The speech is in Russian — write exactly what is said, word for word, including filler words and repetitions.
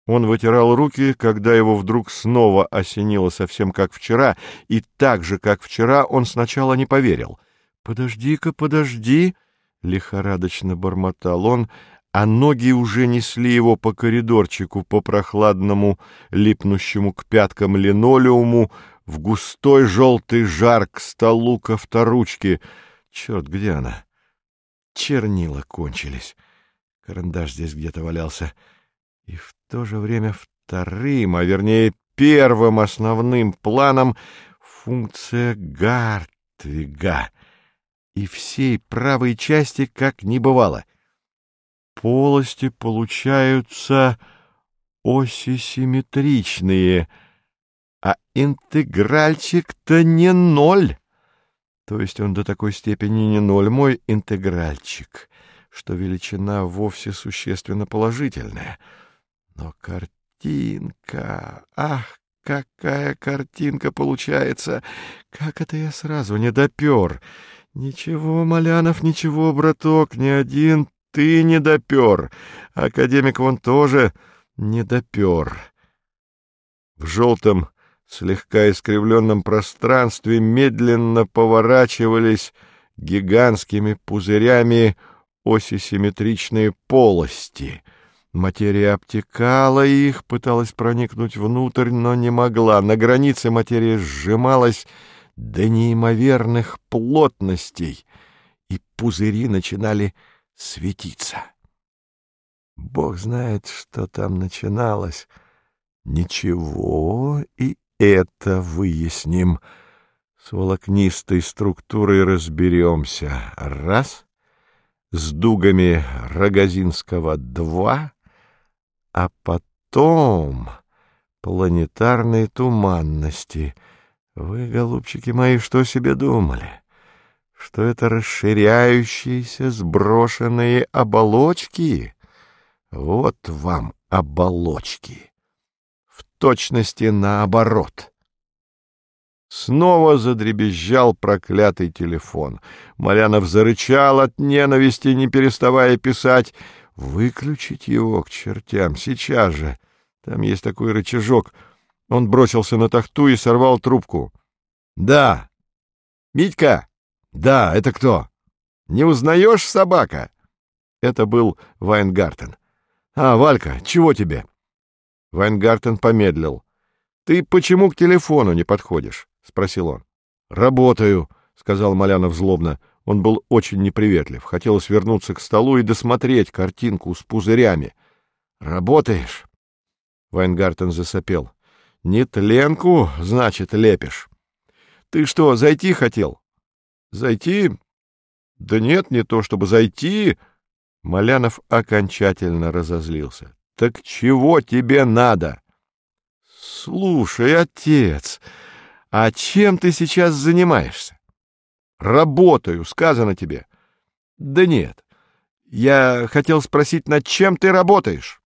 Он вытирал руки, когда его вдруг снова осенило совсем как вчера, и так же, как вчера, он сначала не поверил. «Подожди-ка, подожди!» — лихорадочно бормотал он, а ноги уже несли его по коридорчику, по прохладному, липнущему к пяткам линолеуму, в густой желтый жар к столу ко вторучке. Черт, где она? Чернила кончились. Карандаш здесь где-то валялся. И в то же время вторым, а вернее первым основным планом функция Гартвига. И всей правой части как не бывало. Полости получаются осисимметричные, а интегральчик-то не ноль. То есть он до такой степени не ноль, мой интегральчик, что величина вовсе существенно положительная. Но картинка... Ах, какая картинка получается! Как это я сразу не допер! Ничего, Малянов, ничего, браток, ни один ты не допер. Академик вон тоже не допер. В желтом, слегка искривленном пространстве медленно поворачивались гигантскими пузырями осисимметричные полости. Материя обтекала их, пыталась проникнуть внутрь, но не могла. На границе материя сжималась до неимоверных плотностей, и пузыри начинали светиться. Бог знает, что там начиналось. Ничего, и это выясним. С волокнистой структурой разберемся. Раз. С дугами Рогозинского два. А потом планетарные туманности. Вы, голубчики мои, что себе думали? Что это расширяющиеся сброшенные оболочки? Вот вам оболочки. В точности наоборот. Снова задребезжал проклятый телефон. Малянов зарычал от ненависти, не переставая писать. Выключить его к чертям сейчас же. Там есть такой рычажок. Он бросился на тахту и сорвал трубку. — Да. — Митька? — Да, это кто? — Не узнаешь, собака? Это был Вайнгартен. — А, Валька, чего тебе? Вайнгартен помедлил. — Ты почему к телефону не подходишь? — спросил он. — Работаю, — сказал Малянов злобно. Он был очень неприветлив. Хотелось вернуться к столу и досмотреть картинку с пузырями. — Работаешь? Вайнгартен засопел. — Нетленку, значит, лепишь. — Ты что, зайти хотел? — Зайти? Да нет, не то чтобы зайти. Малянов окончательно разозлился. — Так чего тебе надо? — Слушай, отец, а чем ты сейчас занимаешься? — Работаю, сказано тебе. — Да нет, я хотел спросить, над чем ты работаешь?